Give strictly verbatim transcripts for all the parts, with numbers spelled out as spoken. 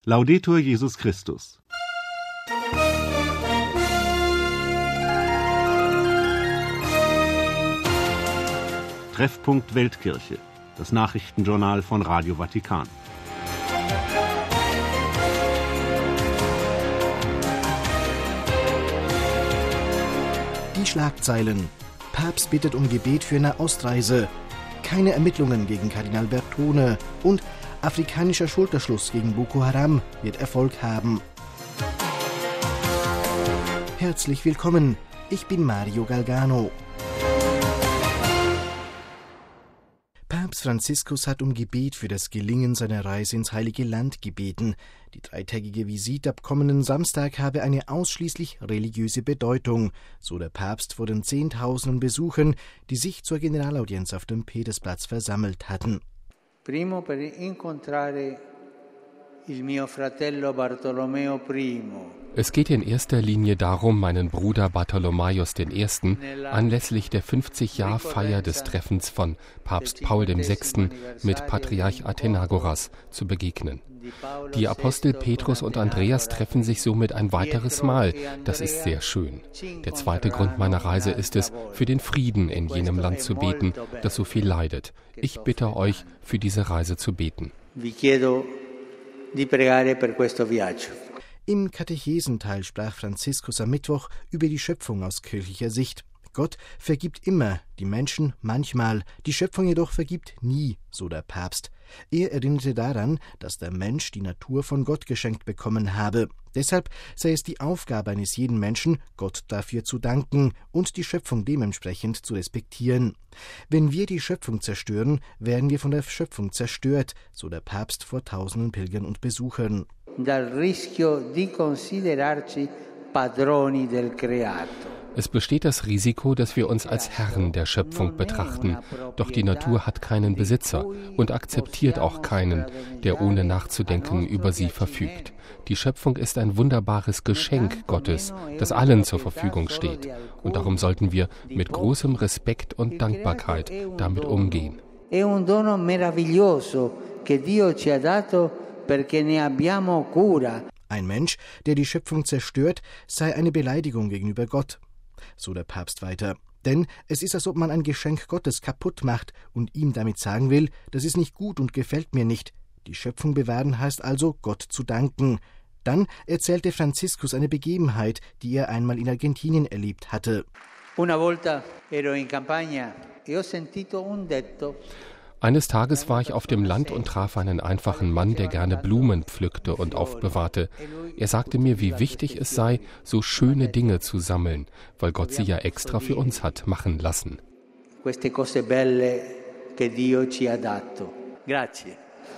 Laudetur Jesus Christus. Treffpunkt Weltkirche, das Nachrichtenjournal von Radio Vatikan. Die Schlagzeilen: Papst bittet um Gebet für Nahostreise, keine Ermittlungen gegen Kardinal Bertone und afrikanischer Schulterschluss gegen Boko Haram wird Erfolg haben. Herzlich willkommen, ich bin Mario Galgano. Papst Franziskus hat um Gebet für das Gelingen seiner Reise ins Heilige Land gebeten. Die dreitägige Visite ab kommenden Samstag habe eine ausschließlich religiöse Bedeutung, so der Papst vor den Zehntausenden Besuchern, die sich zur Generalaudienz auf dem Petersplatz versammelt hatten. Primo per incontrare il mio fratello Bartolomeo Primo. Es geht in erster Linie darum, meinen Bruder Bartholomäus der Erste. anlässlich der fünfzig-Jahr-Feier des Treffens von Papst Paul der Sechste. mit Patriarch Athenagoras zu begegnen. Die Apostel Petrus und Andreas treffen sich somit ein weiteres Mal. Das ist sehr schön. Der zweite Grund meiner Reise ist es, für den Frieden in jenem Land zu beten, das so viel leidet. Ich bitte euch, für diese Reise zu beten. Im Katechesenteil sprach Franziskus am Mittwoch über die Schöpfung aus kirchlicher Sicht. Gott vergibt immer, die Menschen manchmal, die Schöpfung jedoch vergibt nie, so der Papst. Er erinnerte daran, dass der Mensch die Natur von Gott geschenkt bekommen habe. Deshalb sei es die Aufgabe eines jeden Menschen, Gott dafür zu danken und die Schöpfung dementsprechend zu respektieren. Wenn wir die Schöpfung zerstören, werden wir von der Schöpfung zerstört, so der Papst vor tausenden Pilgern und Besuchern. Dal rischio di considerarci padroni del creato. Es besteht das Risiko, dass wir uns als Herren der Schöpfung betrachten. Doch die Natur hat keinen Besitzer und akzeptiert auch keinen, der ohne nachzudenken über sie verfügt. Die Schöpfung ist ein wunderbares Geschenk Gottes, das allen zur Verfügung steht. Und darum sollten wir mit großem Respekt und Dankbarkeit damit umgehen. È un dono meraviglioso che Dio ci ha dato perché ne abbiamo cura. Ein Mensch, der die Schöpfung zerstört, sei eine Beleidigung gegenüber Gott. So der Papst weiter. Denn es ist, als ob man ein Geschenk Gottes kaputt macht und ihm damit sagen will, das ist nicht gut und gefällt mir nicht. Die Schöpfung bewahren heißt also, Gott zu danken. Dann erzählte Franziskus eine Begebenheit, die er einmal in Argentinien erlebt hatte. Una volta ero in campagna e ho sentito un detto. Eines Tages war ich auf dem Land und traf einen einfachen Mann, der gerne Blumen pflückte und aufbewahrte. Er sagte mir, wie wichtig es sei, so schöne Dinge zu sammeln, weil Gott sie ja extra für uns hat machen lassen. Queste cose belle che Dio ci ha dato. Grazie.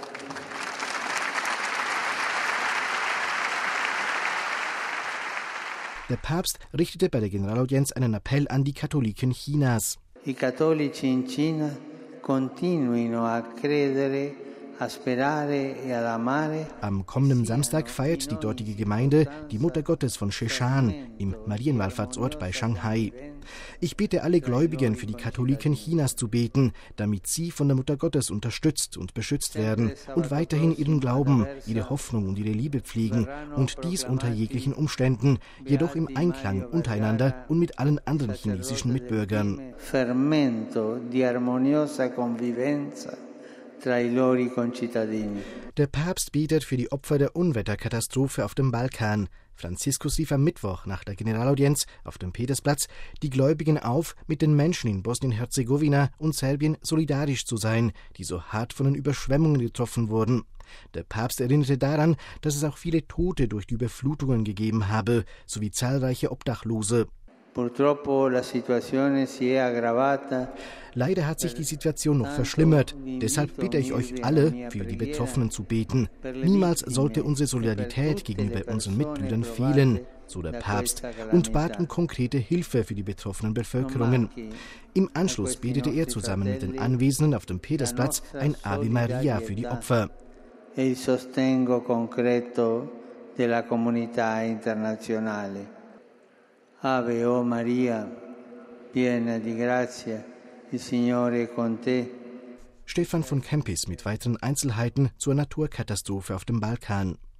Der Papst richtete bei der Generalaudienz einen Appell an die Katholiken Chinas. I cattolici in Cina continuino a credere, a sperare e ad amare. Am kommenden Samstag feiert die dortige Gemeinde die Mutter Gottes von Sheshan im Marienwallfahrtsort bei Shanghai. Ich bitte alle Gläubigen für die Katholiken Chinas zu beten, damit sie von der Mutter Gottes unterstützt und beschützt werden und weiterhin ihren Glauben, ihre Hoffnung und ihre Liebe pflegen und dies unter jeglichen Umständen, jedoch im Einklang untereinander und mit allen anderen chinesischen Mitbürgern. Fermento di armoniosa convivenza tra i loro concittadini. Der Papst betet für die Opfer der Unwetterkatastrophe auf dem Balkan. Franziskus rief am Mittwoch nach der Generalaudienz auf dem Petersplatz die Gläubigen auf, mit den Menschen in Bosnien-Herzegowina und Serbien solidarisch zu sein, die so hart von den Überschwemmungen getroffen wurden. Der Papst erinnerte daran, dass es auch viele Tote durch die Überflutungen gegeben habe, sowie zahlreiche Obdachlose. Purtroppo la situazione si è aggravata. Leider hat sich die Situation noch verschlimmert. Deshalb bitte ich euch alle, für die Betroffenen zu beten. Niemals sollte unsere Solidarität gegenüber unseren Mitbrüdern fehlen, so der Papst, und bat um konkrete Hilfe für die betroffenen Bevölkerungen. Im Anschluss betete er zusammen mit den Anwesenden auf dem Petersplatz ein Ave Maria für die Opfer. E il sostegno concreto della comunità internazionale. Ave o Maria, piena di grazia, il Signore è con te. Stefan von Kempis mit weiteren Einzelheiten zur Naturkatastrophe auf dem Balkan.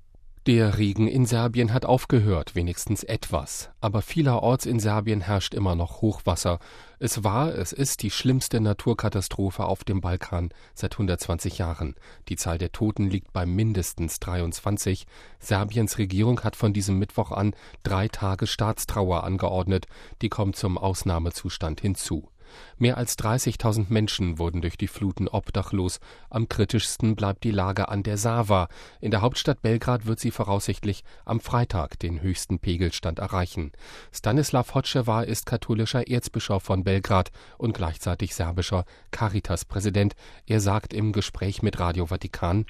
Der Regen in Serbien hat aufgehört, wenigstens etwas. Aber vielerorts in Serbien herrscht immer noch Hochwasser. Es war, es ist die schlimmste Naturkatastrophe auf dem Balkan seit hundertzwanzig Jahren. Die Zahl der Toten liegt bei mindestens dreiundzwanzig. Serbiens Regierung hat von diesem Mittwoch an drei Tage Staatstrauer angeordnet. Die kommt zum Ausnahmezustand hinzu. Mehr als dreißigtausend Menschen wurden durch die Fluten obdachlos. Am kritischsten bleibt die Lage an der Sava. In der Hauptstadt Belgrad wird sie voraussichtlich am Freitag den höchsten Pegelstand erreichen. Stanislav Hočevar ist katholischer Erzbischof von Belgrad und gleichzeitig serbischer Caritas-Präsident. Er sagt im Gespräch mit Radio Vatikan: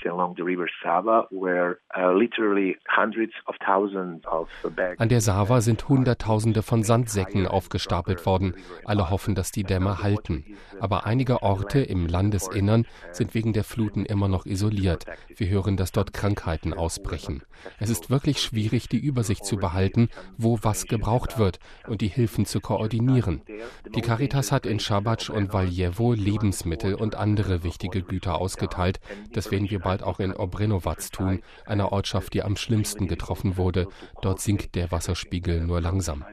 An der Sava sind Hunderttausende von Sandsäcken aufgestapelt worden. Alle hoffen, dass die Dämme halten. Aber einige Orte im Landesinnern sind wegen der Fluten immer noch isoliert. Wir hören, dass dort Krankheiten ausbrechen. Es ist wirklich schwierig, die Übersicht zu behalten, wo was gebraucht wird und die Hilfen zu koordinieren. Die Caritas hat in Šabac und Valjevo Lebensmittel und andere wichtige Güter ausgeteilt. Das werden wir bald auch in Obrenovac tun, einer Ortschaft, die am schlimmsten getroffen wurde. Dort sinkt der Wasserspiegel nur langsam.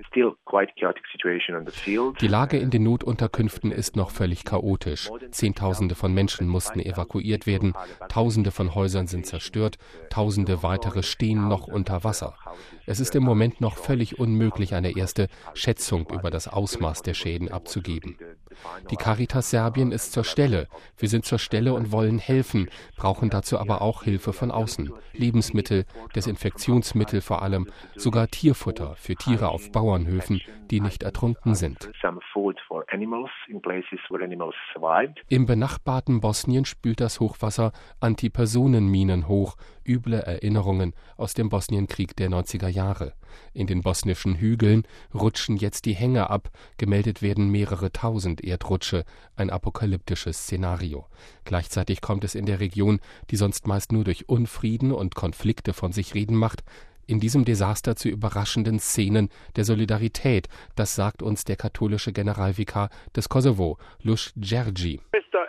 Die Lage in den Notunterkünften ist noch völlig chaotisch. Zehntausende von Menschen mussten evakuiert werden, Tausende von Häusern sind zerstört, Tausende weitere stehen noch unter Wasser. Es ist im Moment noch völlig unmöglich, eine erste Schätzung über das Ausmaß der Schäden abzugeben. Die Caritas Serbien ist zur Stelle. Wir sind zur Stelle und wollen helfen, brauchen dazu aber auch Hilfe von außen. Lebensmittel, Desinfektionsmittel vor allem, sogar Tierfutter für Tiere auf Bauernhöfen, die nicht ertrunken sind. Im benachbarten Bosnien spült das Hochwasser Antipersonenminen hoch, üble Erinnerungen aus dem Bosnienkrieg der neunziger Jahre. In den bosnischen Hügeln rutschen jetzt die Hänge ab, gemeldet werden mehrere tausend Erdrutsche, ein apokalyptisches Szenario. Gleichzeitig kommt es in der Region, die sonst meist nur durch Unfrieden und Konflikte von sich reden macht, in diesem Desaster zu überraschenden Szenen der Solidarität. Das sagt uns der katholische Generalvikar des Kosovo, Ljuš Đerđi.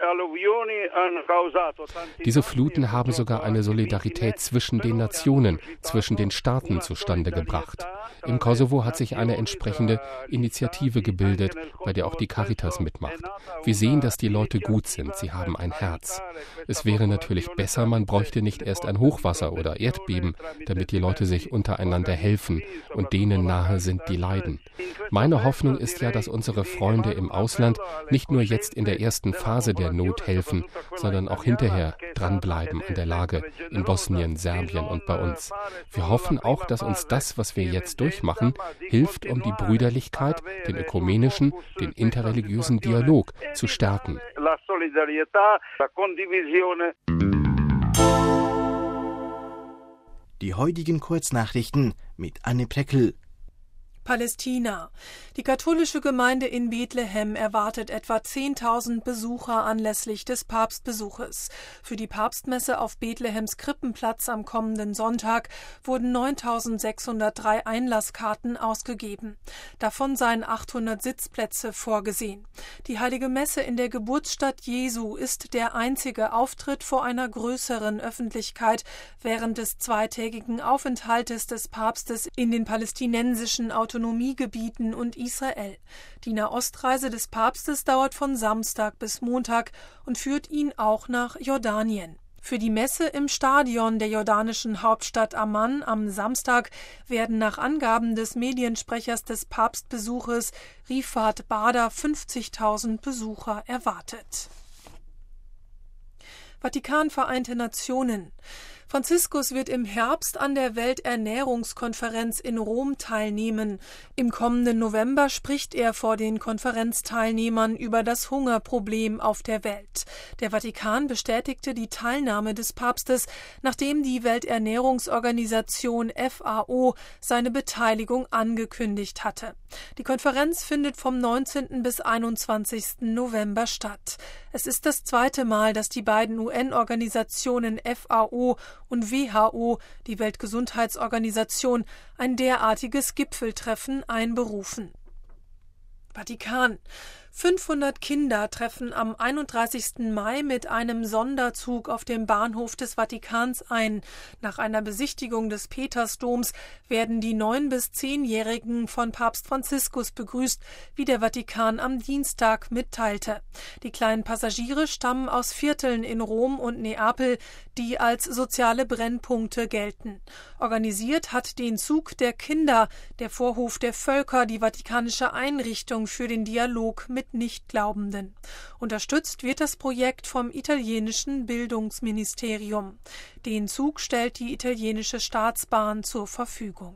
Diese Fluten haben sogar eine Solidarität zwischen den Nationen, zwischen den Staaten zustande gebracht. Im Kosovo hat sich eine entsprechende Initiative gebildet, bei der auch die Caritas mitmacht. Wir sehen, dass die Leute gut sind, sie haben ein Herz. Es wäre natürlich besser, man bräuchte nicht erst ein Hochwasser oder Erdbeben, damit die Leute sich untereinander helfen und denen nahe sind, die leiden. Meine Hoffnung ist ja, dass unsere Freunde im Ausland nicht nur jetzt in der ersten Phase der Not helfen, sondern auch hinterher dranbleiben an der Lage in Bosnien, Serbien und bei uns. Wir hoffen auch, dass uns das, was wir jetzt durchmachen, hilft, um die Brüderlichkeit, den ökumenischen, den interreligiösen Dialog zu stärken. Die heutigen Kurznachrichten mit Anne Pleckel. Palästina. Die katholische Gemeinde in Bethlehem erwartet etwa zehntausend Besucher anlässlich des Papstbesuches. Für die Papstmesse auf Bethlehems Krippenplatz am kommenden Sonntag wurden neuntausendsechshundertdrei Einlasskarten ausgegeben. Davon seien achthundert Sitzplätze vorgesehen. Die Heilige Messe in der Geburtsstadt Jesu ist der einzige Auftritt vor einer größeren Öffentlichkeit während des zweitägigen Aufenthaltes des Papstes in den palästinensischen Autonomiegebieten und Israel. Die Nahostreise des Papstes dauert von Samstag bis Montag und führt ihn auch nach Jordanien. Für die Messe im Stadion der jordanischen Hauptstadt Amman am Samstag werden nach Angaben des Mediensprechers des Papstbesuches Rifat Bada fünfzigtausend Besucher erwartet. Vatikan, Vereinte Nationen. Franziskus wird im Herbst an der Welternährungskonferenz in Rom teilnehmen. Im kommenden November spricht er vor den Konferenzteilnehmern über das Hungerproblem auf der Welt. Der Vatikan bestätigte die Teilnahme des Papstes, nachdem die Welternährungsorganisation F A O seine Beteiligung angekündigt hatte. Die Konferenz findet vom neunzehnten bis einundzwanzigsten November statt. Es ist das zweite Mal, dass die beiden U N-Organisationen F A O und W H O, die Weltgesundheitsorganisation, ein derartiges Gipfeltreffen einberufen. Vatikan. fünfhundert Kinder treffen am einunddreißigsten Mai mit einem Sonderzug auf dem Bahnhof des Vatikans ein. Nach einer Besichtigung des Petersdoms werden die neun- bis zehnjährigen von Papst Franziskus begrüßt, wie der Vatikan am Dienstag mitteilte. Die kleinen Passagiere stammen aus Vierteln in Rom und Neapel, die als soziale Brennpunkte gelten. Organisiert hat den Zug der Kinder, der Vorhof der Völker, die vatikanische Einrichtung für den Dialog mit Nichtglaubenden. Unterstützt wird das Projekt vom italienischen Bildungsministerium. Den Zug stellt die italienische Staatsbahn zur Verfügung.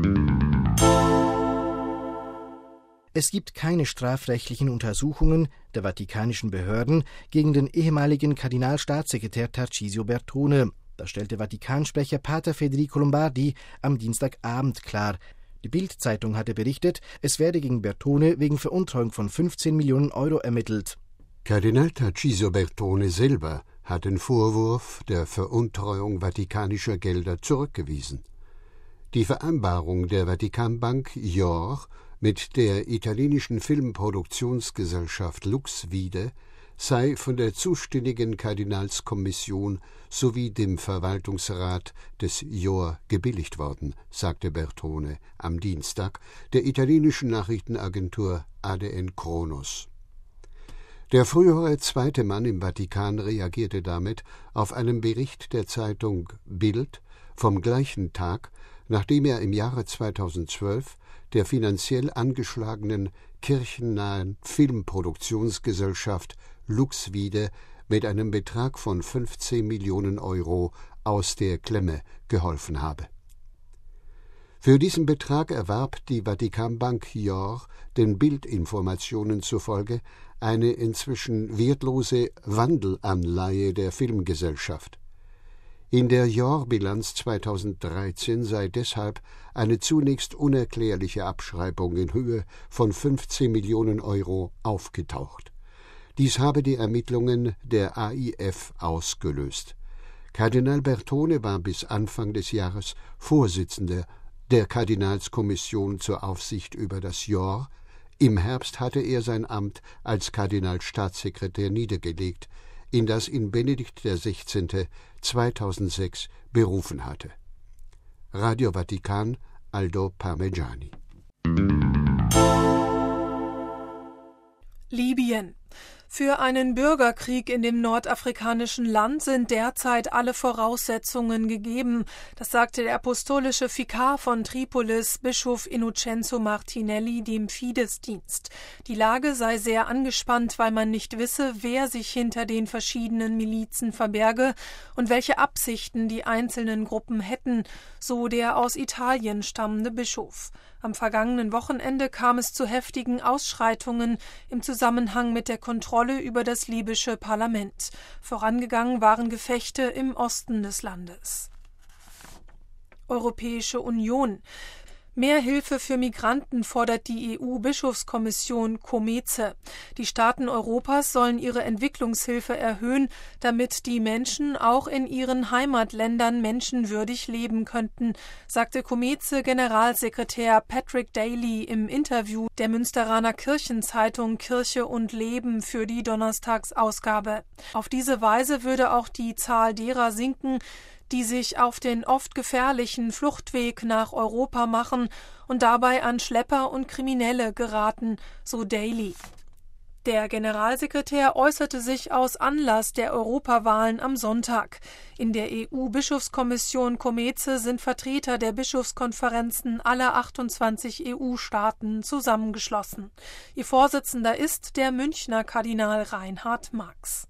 Es gibt keine strafrechtlichen Untersuchungen der vatikanischen Behörden gegen den ehemaligen Kardinalstaatssekretär Tarcisio Bertone. Das stellte Vatikansprecher Pater Federico Lombardi am Dienstagabend klar. Die Bild-Zeitung hatte berichtet, es werde gegen Bertone wegen Veruntreuung von fünfzehn Millionen Euro ermittelt. Kardinal Tarcisio Bertone selber hat den Vorwurf der Veruntreuung vatikanischer Gelder zurückgewiesen. Die Vereinbarung der Vatikanbank I O R mit der italienischen Filmproduktionsgesellschaft Luxvide sei von der zuständigen Kardinalskommission sowie dem Verwaltungsrat des I O R gebilligt worden, sagte Bertone am Dienstag der italienischen Nachrichtenagentur A D N Kronos. Der frühere zweite Mann im Vatikan reagierte damit auf einen Bericht der Zeitung Bild vom gleichen Tag, nachdem er im Jahre zweitausendzwölf der finanziell angeschlagenen kirchennahen Filmproduktionsgesellschaft Luxvide mit einem Betrag von fünfzehn Millionen Euro aus der Klemme geholfen habe. Für diesen Betrag erwarb die Vatikanbank I O R den Bildinformationen zufolge eine inzwischen wertlose Wandelanleihe der Filmgesellschaft. In der I O R-Bilanz zweitausenddreizehn sei deshalb eine zunächst unerklärliche Abschreibung in Höhe von fünfzehn Millionen Euro aufgetaucht. Dies habe die Ermittlungen der A I F ausgelöst. Kardinal Bertone war bis Anfang des Jahres Vorsitzender der Kardinalskommission zur Aufsicht über das I O R. Im Herbst hatte er sein Amt als Kardinalstaatssekretär niedergelegt, in das ihn Benedikt der Sechzehnte zweitausendsechs berufen hatte. Radio Vatikan, Aldo Parmegiani. Libyen. Für einen Bürgerkrieg in dem nordafrikanischen Land sind derzeit alle Voraussetzungen gegeben. Das sagte der apostolische Vikar von Tripolis, Bischof Innocenzo Martinelli, dem Fidesdienst. Die Lage sei sehr angespannt, weil man nicht wisse, wer sich hinter den verschiedenen Milizen verberge und welche Absichten die einzelnen Gruppen hätten, so der aus Italien stammende Bischof. Am vergangenen Wochenende kam es zu heftigen Ausschreitungen im Zusammenhang mit der Kontrolle über das libysche Parlament. Vorangegangen waren Gefechte im Osten des Landes. Europäische Union. Mehr Hilfe für Migranten fordert die E U-Bischofskommission COMEZE. Die Staaten Europas sollen ihre Entwicklungshilfe erhöhen, damit die Menschen auch in ihren Heimatländern menschenwürdig leben könnten, sagte COMEZE-Generalsekretär Patrick Daly im Interview der Münsteraner Kirchenzeitung Kirche und Leben für die Donnerstagsausgabe. Auf diese Weise würde auch die Zahl derer sinken, die sich auf den oft gefährlichen Fluchtweg nach Europa machen und dabei an Schlepper und Kriminelle geraten, so Daly. Der Generalsekretär äußerte sich aus Anlass der Europawahlen am Sonntag. In der E U-Bischofskommission COMEZE sind Vertreter der Bischofskonferenzen aller achtundzwanzig E U-Staaten zusammengeschlossen. Ihr Vorsitzender ist der Münchner Kardinal Reinhard Marx.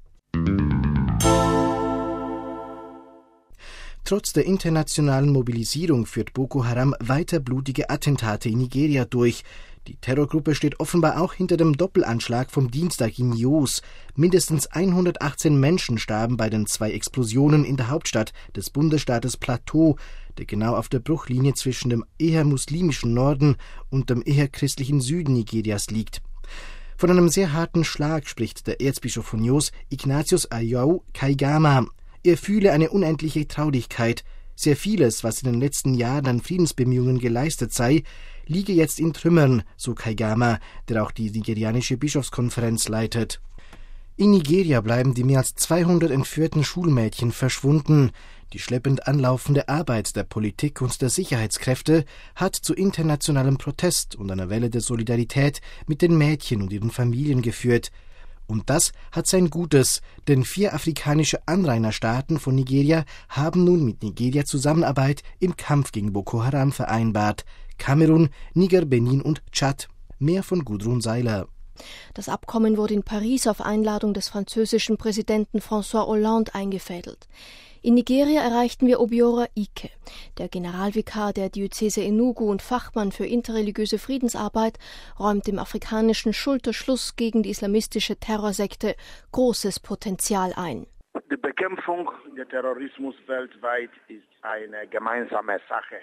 Trotz der internationalen Mobilisierung führt Boko Haram weiter blutige Attentate in Nigeria durch. Die Terrorgruppe steht offenbar auch hinter dem Doppelanschlag vom Dienstag in Jos. Mindestens hundertachtzehn Menschen starben bei den zwei Explosionen in der Hauptstadt des Bundesstaates Plateau, der genau auf der Bruchlinie zwischen dem eher muslimischen Norden und dem eher christlichen Süden Nigerias liegt. Von einem sehr harten Schlag spricht der Erzbischof von Jos, Ignatius Ayau Kaigama. Er fühle eine unendliche Traurigkeit. Sehr vieles, was in den letzten Jahren an Friedensbemühungen geleistet sei, liege jetzt in Trümmern, so Kaigama, der auch die nigerianische Bischofskonferenz leitet. In Nigeria bleiben die mehr als zweihundert entführten Schulmädchen verschwunden. Die schleppend anlaufende Arbeit der Politik und der Sicherheitskräfte hat zu internationalem Protest und einer Welle der Solidarität mit den Mädchen und ihren Familien geführt. Und das hat sein Gutes, denn vier afrikanische Anrainerstaaten von Nigeria haben nun mit Nigeria Zusammenarbeit im Kampf gegen Boko Haram vereinbart. Kamerun, Niger, Benin und Tschad. Mehr von Gudrun Seiler. Das Abkommen wurde in Paris auf Einladung des französischen Präsidenten François Hollande eingefädelt. In Nigeria erreichten wir Obiora Ike. Der Generalvikar der Diözese Enugu und Fachmann für interreligiöse Friedensarbeit räumt dem afrikanischen Schulterschluss gegen die islamistische Terrorsekte großes Potenzial ein. Die Bekämpfung des Terrorismus weltweit ist eine gemeinsame Sache.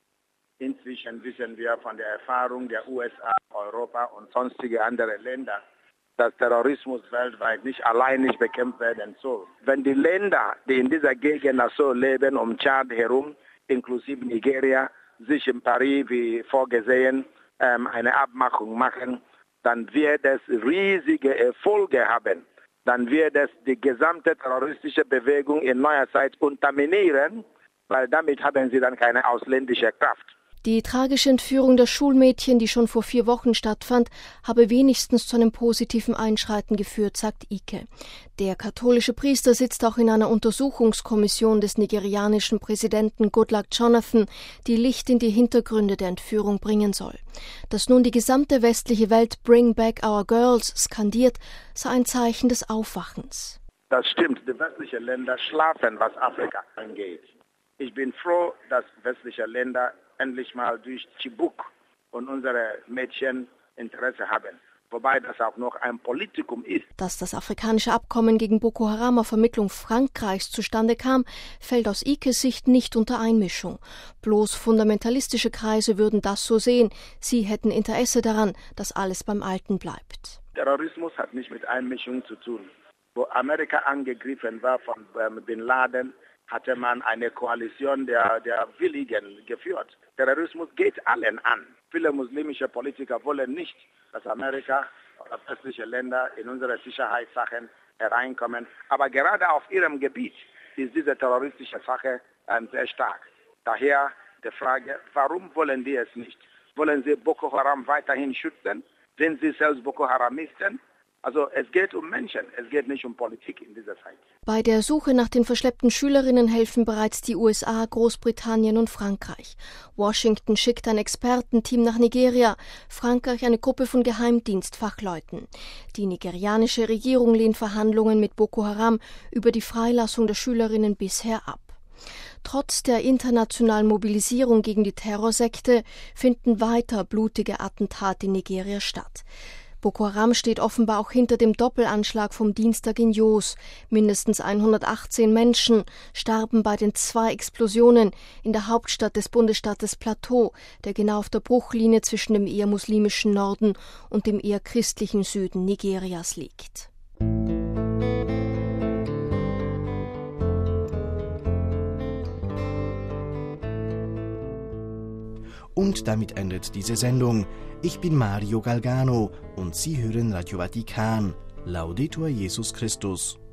Inzwischen wissen wir von der Erfahrung der U S A, Europa und sonstige andere Länder, dass Terrorismus weltweit nicht alleinig bekämpft werden soll. Wenn die Länder, die in dieser Gegend so leben, um Tschad herum, inklusive Nigeria, sich in Paris wie vorgesehen ähm, eine Abmachung machen, dann wird es riesige Erfolge haben. Dann wird es die gesamte terroristische Bewegung in neuer Zeit unterminieren, weil damit haben sie dann keine ausländische Kraft. Die tragische Entführung der Schulmädchen, die schon vor vier Wochen stattfand, habe wenigstens zu einem positiven Einschreiten geführt, sagt Ike. Der katholische Priester sitzt auch in einer Untersuchungskommission des nigerianischen Präsidenten Goodluck Jonathan, die Licht in die Hintergründe der Entführung bringen soll. Dass nun die gesamte westliche Welt Bring Back Our Girls skandiert, sei ein Zeichen des Aufwachens. Das stimmt, die westlichen Länder schlafen, was Afrika angeht. Ich bin froh, dass westliche Länder endlich mal durch Chibuk und unsere Mädchen Interesse haben. Wobei das auch noch ein Politikum ist. Dass das afrikanische Abkommen gegen Boko Haram auf Vermittlung Frankreichs zustande kam, fällt aus Ikes Sicht nicht unter Einmischung. Bloß fundamentalistische Kreise würden das so sehen. Sie hätten Interesse daran, dass alles beim Alten bleibt. Terrorismus hat nicht mit Einmischung zu tun. Wo Amerika angegriffen war von ähm, Bin Laden, hatte man eine Koalition der, der Willigen geführt. Terrorismus geht allen an. Viele muslimische Politiker wollen nicht, dass Amerika oder westliche Länder in unsere Sicherheitssachen hereinkommen. Aber gerade auf ihrem Gebiet ist diese terroristische Sache ähm, sehr stark. Daher die Frage, warum wollen die es nicht? Wollen sie Boko Haram weiterhin schützen? Sind sie selbst Boko Haramisten? Also es geht um Menschen, es geht nicht um Politik in dieser Zeit. Bei der Suche nach den verschleppten Schülerinnen helfen bereits die U S A, Großbritannien und Frankreich. Washington schickt ein Expertenteam nach Nigeria, Frankreich eine Gruppe von Geheimdienstfachleuten. Die nigerianische Regierung lehnt Verhandlungen mit Boko Haram über die Freilassung der Schülerinnen bisher ab. Trotz der internationalen Mobilisierung gegen die Terrorsekte finden weiter blutige Attentate in Nigeria statt. Boko Haram steht offenbar auch hinter dem Doppelanschlag vom Dienstag in Jos. Mindestens hundertachtzehn Menschen starben bei den zwei Explosionen in der Hauptstadt des Bundesstaates Plateau, der genau auf der Bruchlinie zwischen dem eher muslimischen Norden und dem eher christlichen Süden Nigerias liegt. Und damit endet diese Sendung. Ich bin Mario Galgano und Sie hören Radio Vatikan. Laudetur Jesus Christus.